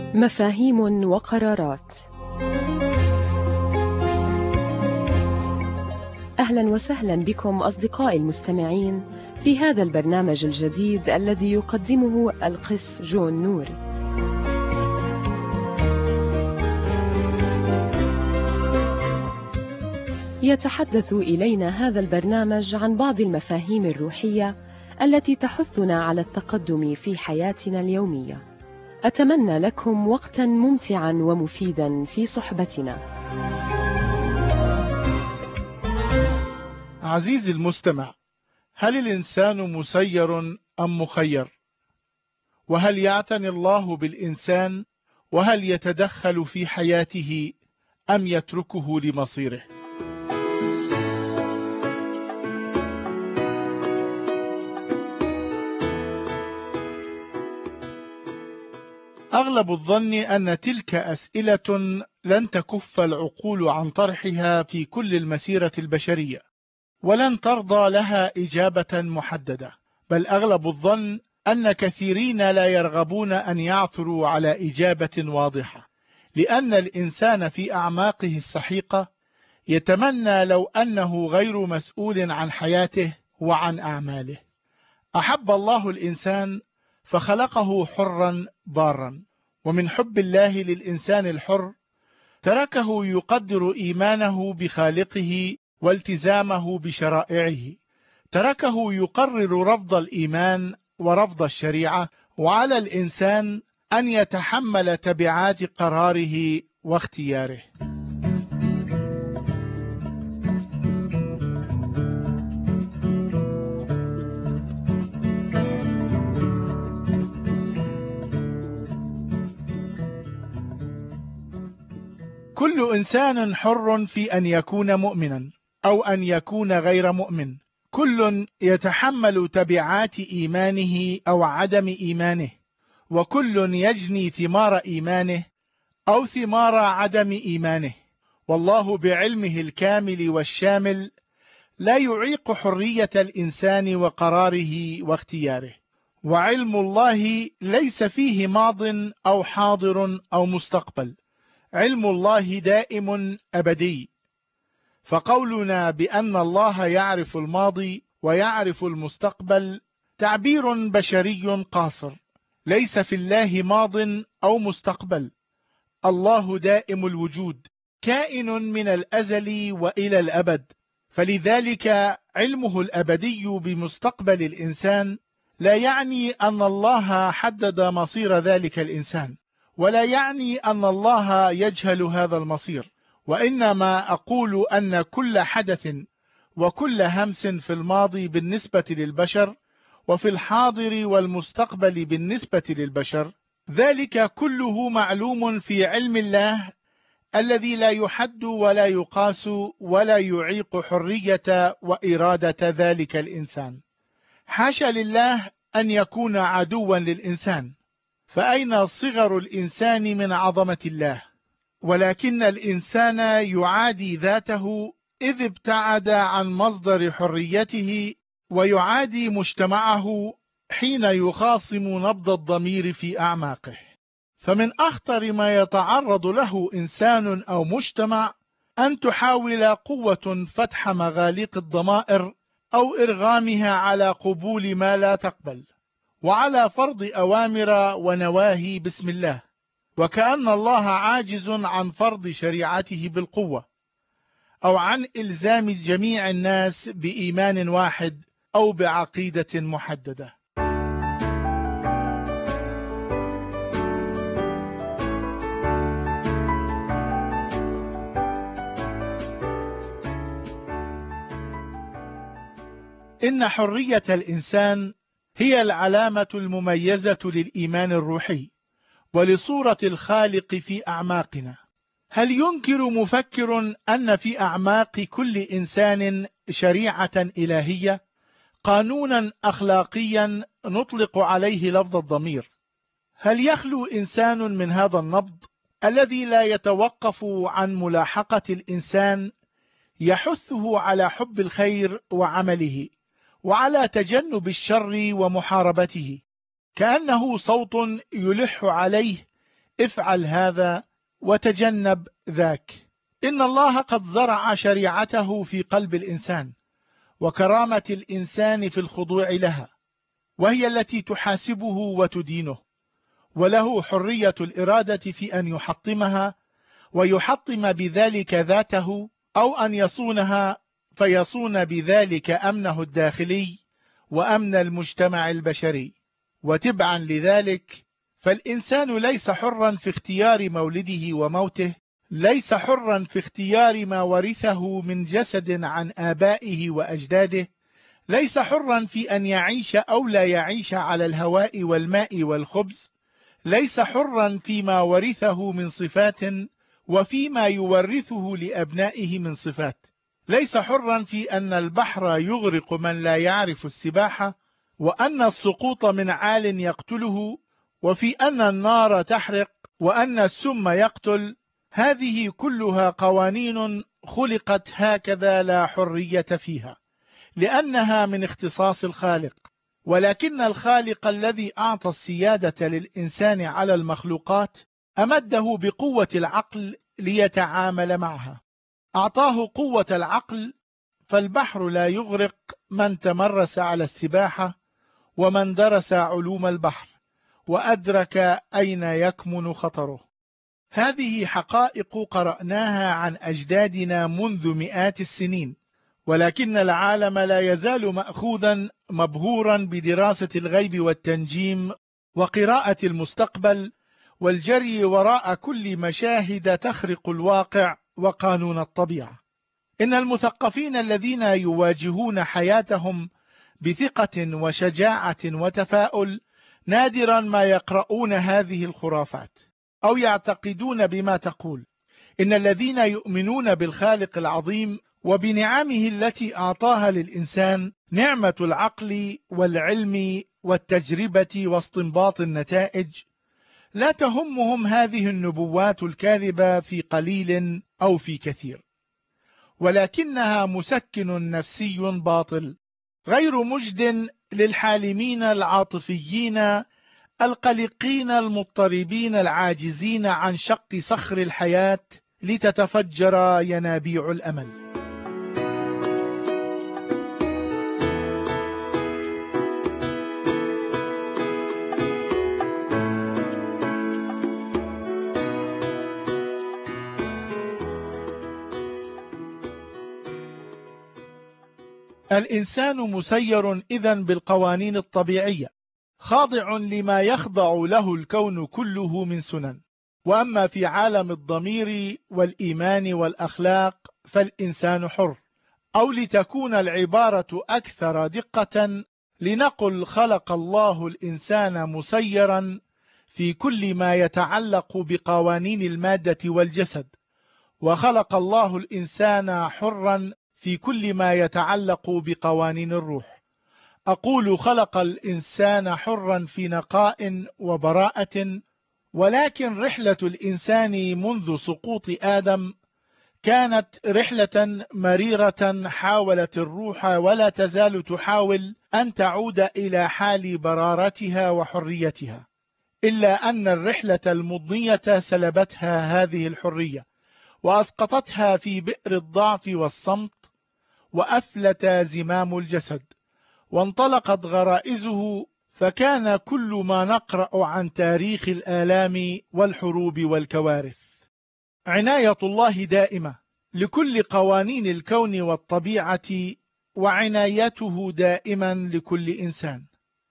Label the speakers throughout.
Speaker 1: مفاهيم وقرارات. أهلا وسهلا بكم أصدقائي المستمعين في هذا البرنامج الجديد الذي يقدمه القس جون نور. يتحدث إلينا هذا البرنامج عن بعض المفاهيم الروحية التي تحثنا على التقدم في حياتنا اليومية. أتمنى لكم وقتا ممتعا ومفيدا في صحبتنا.
Speaker 2: عزيزي المستمع، هل الإنسان مسير أم مخير؟ وهل يعتني الله بالإنسان؟ وهل يتدخل في حياته أم يتركه لمصيره؟ أغلب الظن أن تلك أسئلة لن تكف العقول عن طرحها في كل المسيرة البشرية، ولن ترضى لها إجابة محددة، بل أغلب الظن أن كثيرين لا يرغبون أن يعثروا على إجابة واضحة، لأن الإنسان في أعماقه السحيقة يتمنى لو أنه غير مسؤول عن حياته وعن أعماله. أحب الله الإنسان فخلقه حرا ضارا، ومن حب الله للإنسان الحر تركه يقدر إيمانه بخالقه والتزامه بشرائعه، تركه يقرر رفض الإيمان ورفض الشريعة، وعلى الإنسان أن يتحمل تبعات قراره واختياره. كل إنسان حر في أن يكون مؤمنا أو أن يكون غير مؤمن، كل يتحمل تبعات إيمانه أو عدم إيمانه، وكل يجني ثمار إيمانه أو ثمار عدم إيمانه، والله بعلمه الكامل والشامل لا يعيق حرية الإنسان وقراره واختياره، وعلم الله ليس فيه ماض أو حاضر أو مستقبل، علم الله دائم أبدي. فقولنا بأن الله يعرف الماضي ويعرف المستقبل تعبير بشري قاصر، ليس في الله ماض أو مستقبل، الله دائم الوجود، كائن من الأزل وإلى الأبد، فلذلك علمه الأبدي بمستقبل الإنسان لا يعني أن الله حدد مصير ذلك الإنسان، ولا يعني أن الله يجهل هذا المصير، وإنما أقول أن كل حدث وكل همس في الماضي بالنسبة للبشر وفي الحاضر والمستقبل بالنسبة للبشر، ذلك كله معلوم في علم الله الذي لا يحد ولا يقاس ولا يعيق حرية وإرادة ذلك الإنسان. حاشا لله أن يكون عدوا للإنسان، فأين صغر الإنسان من عظمة الله؟ ولكن الإنسان يعادي ذاته إذ ابتعد عن مصدر حريته، ويعادي مجتمعه حين يخاصم نبض الضمير في أعماقه. فمن أخطر ما يتعرض له إنسان أو مجتمع أن تحاول قوة فتح مغاليق الضمائر أو إرغامها على قبول ما لا تقبل، وعلى فرض أوامر ونواهي بسم الله، وكأن الله عاجز عن فرض شريعته بالقوة، أو عن إلزام جميع الناس بإيمان واحد أو بعقيدة محددة. إن حرية الإنسان هي العلامة المميزة للإيمان الروحي ولصورة الخالق في أعماقنا. هل ينكر مفكر أن في أعماق كل إنسان شريعة إلهية، قانونا أخلاقيا نطلق عليه لفظ الضمير؟ هل يخلو إنسان من هذا النبض الذي لا يتوقف عن ملاحقة الإنسان، يحثه على حب الخير وعمله، وعلى تجنب الشر ومحاربته، كأنه صوت يلح عليه افعل هذا وتجنب ذاك. إن الله قد زرع شريعته في قلب الإنسان وكرامة الإنسان في الخضوع لها، وهي التي تحاسبه وتدينه، وله حرية الإرادة في أن يحطمها ويحطم بذلك ذاته، أو أن يصونها فيصون بذلك أمنه الداخلي وأمن المجتمع البشري. وتبعا لذلك فالإنسان ليس حرا في اختيار مولده وموته، ليس حرا في اختيار ما ورثه من جسد عن آبائه وأجداده، ليس حرا في أن يعيش أو لا يعيش على الهواء والماء والخبز، ليس حرا فيما ورثه من صفات وفيما يورثه لأبنائه من صفات، ليس حرا في أن البحر يغرق من لا يعرف السباحة، وأن السقوط من عال يقتله، وفي أن النار تحرق، وأن السم يقتل. هذه كلها قوانين خلقت هكذا لا حرية فيها، لأنها من اختصاص الخالق. ولكن الخالق الذي أعطى السيادة للإنسان على المخلوقات أمده بقوة العقل ليتعامل معها، أعطاه قوة العقل، فالبحر لا يغرق من تمرس على السباحة ومن درس علوم البحر وأدرك أين يكمن خطره. هذه حقائق قرأناها عن أجدادنا منذ مئات السنين، ولكن العالم لا يزال مأخوذا مبهورا بدراسة الغيب والتنجيم وقراءة المستقبل والجري وراء كل مشاهد تخرق الواقع وقانون الطبيعة. إن المثقفين الذين يواجهون حياتهم بثقة وشجاعة وتفاؤل نادرا ما يقرؤون هذه الخرافات أو يعتقدون بما تقول. إن الذين يؤمنون بالخالق العظيم وبنعمه التي أعطاها للإنسان، نعمة العقل والعلم والتجربة واستنباط النتائج، لا تهمهم هذه النبوات الكاذبة في قليل أو في كثير، ولكنها مسكن نفسي باطل غير مجد للحالمين العاطفيين القلقين المضطربين العاجزين عن شق صخر الحياة لتتفجر ينابيع الأمل. الإنسان مسير إذن بالقوانين الطبيعية، خاضع لما يخضع له الكون كله من سنن. وأما في عالم الضمير والإيمان والأخلاق فالإنسان حر، أو لتكون العبارة أكثر دقة لنقل خلق الله الإنسان مسيرا في كل ما يتعلق بقوانين المادة والجسد، وخلق الله الإنسان حرا في كل ما يتعلق بقوانين الروح. أقول خلق الإنسان حرا في نقاء وبراءة، ولكن رحلة الإنسان منذ سقوط آدم كانت رحلة مريرة، حاولت الروح ولا تزال تحاول أن تعود إلى حال برارتها وحريتها، إلا أن الرحلة المضنية سلبتها هذه الحرية وأسقطتها في بئر الضعف والصمت، وأفلت زمام الجسد وانطلقت غرائزه، فكان كل ما نقرأ عن تاريخ الآلام والحروب والكوارث. عناية الله دائمة لكل قوانين الكون والطبيعة، وعنايته دائما لكل إنسان.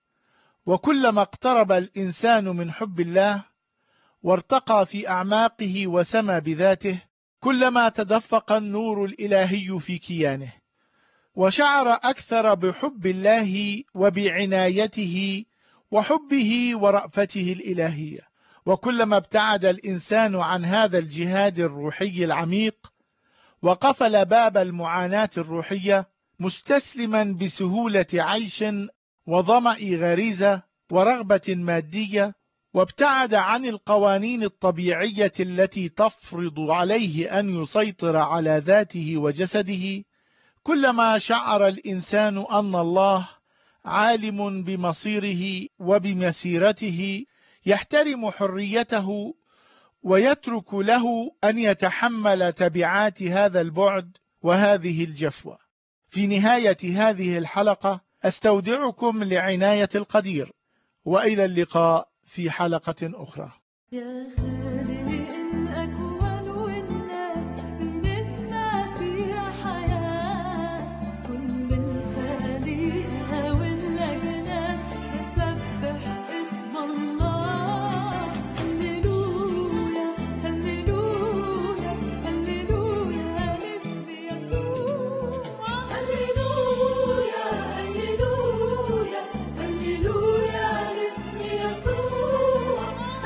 Speaker 2: وكلما اقترب الإنسان من حب الله وارتقى في أعماقه وسمى بذاته، كلما تدفق النور الإلهي في كيانه وشعر أكثر بحب الله وبعنايته وحبه ورأفته الإلهية. وكلما ابتعد الإنسان عن هذا الجهاد الروحي العميق وقفل باب المعاناة الروحية، مستسلما بسهولة عيش وظمأ غريزة ورغبة مادية، وابتعد عن القوانين الطبيعية التي تفرض عليه أن يسيطر على ذاته وجسده، كلما شعر الإنسان أن الله عالم بمصيره وبمسيرته، يحترم حريته ويترك له أن يتحمل تبعات هذا البعد وهذه الجفوة. في نهاية هذه الحلقة أستودعكم لعناية القدير، وإلى اللقاء في حلقة أخرى.
Speaker 3: يا خالق الأكوان والناس بنسمع فيها حياة، كل الخليقة والأجناس بتسبح اسم الله. هللويا هللويا هللويا لاسم يسوع. هللويا هللويا هللويا لاسم يسوع.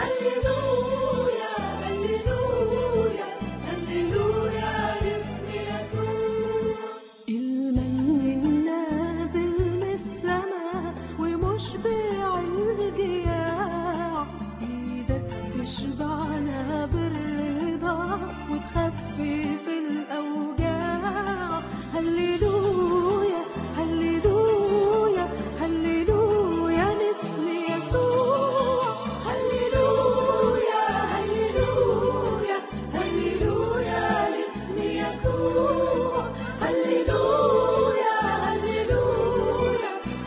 Speaker 3: هللويا هللويا هللويا لاسم يسوع. المن النازل من السماء ومشبع الجياع، ايدك تشبعنا بالرضا وتخفف الاوجاع. هللويا هللويا هللويا لاسم يسوع. هللويا هللويا هللويا لاسم يسوع. هللويا هللويا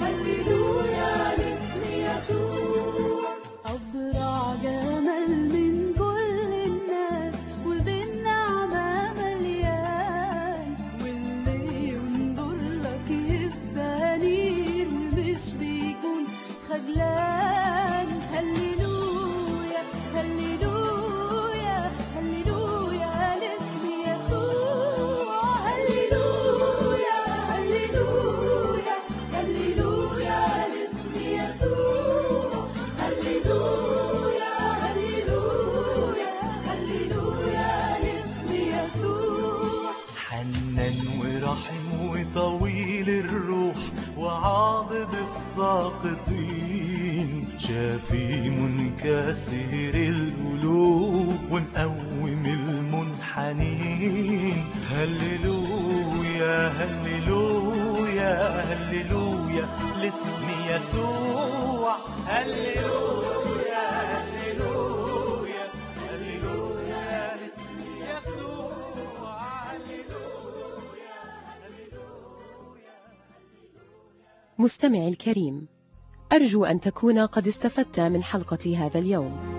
Speaker 3: هللويا لاسم يسوع. أبرع جمال من كل الناس وبالنعمة مليان، واللي ينظر لك يفداني مش بيكون خجلان. هللويا هللويا هللويا لاسم يسوع. هللويا هللويا هللويا لاسم يسوع. هللويا هللويا هللويا لاسم يسوع.
Speaker 4: حنان ورحيم وطويل الروح وعاضد الساقطين، شافي منكسر القلوب ومقوم المنحنين. هللويا هللويا هللويا لاسم يسوع. هللويا هللويا هللويا لاسم يسوع. هللويا هللويا.
Speaker 1: مستمعي الكريم، أرجو أن تكون قد استفدت من حلقة هذا اليوم.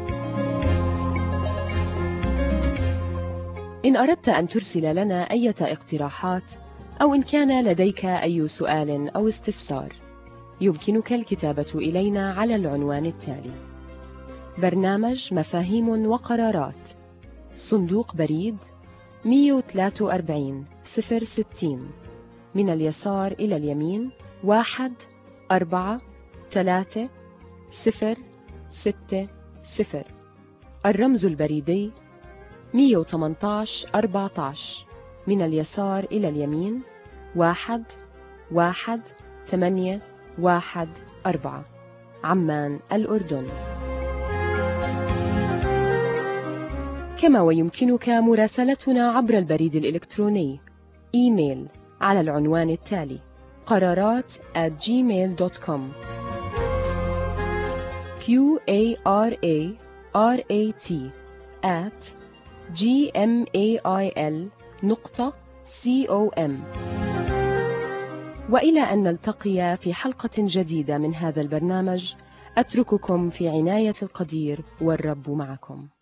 Speaker 1: إن أردت أن ترسل لنا أي اقتراحات أو إن كان لديك أي سؤال أو استفسار، يمكنك الكتابة إلينا على العنوان التالي: برنامج مفاهيم وقرارات، صندوق بريد 143 060، من اليسار إلى اليمين 1436060. الرمز البريدي 118 14، من اليسار إلى اليمين 11814، عمان الأردن. كما ويمكنك مراسلتنا عبر البريد الإلكتروني إيميل على العنوان التالي: قرارات@gmail.com. QARARAT@gmail.com. وإلى أن نلتقي في حلقة جديدة من هذا البرنامج، أترككم في عناية القدير، والرب معكم.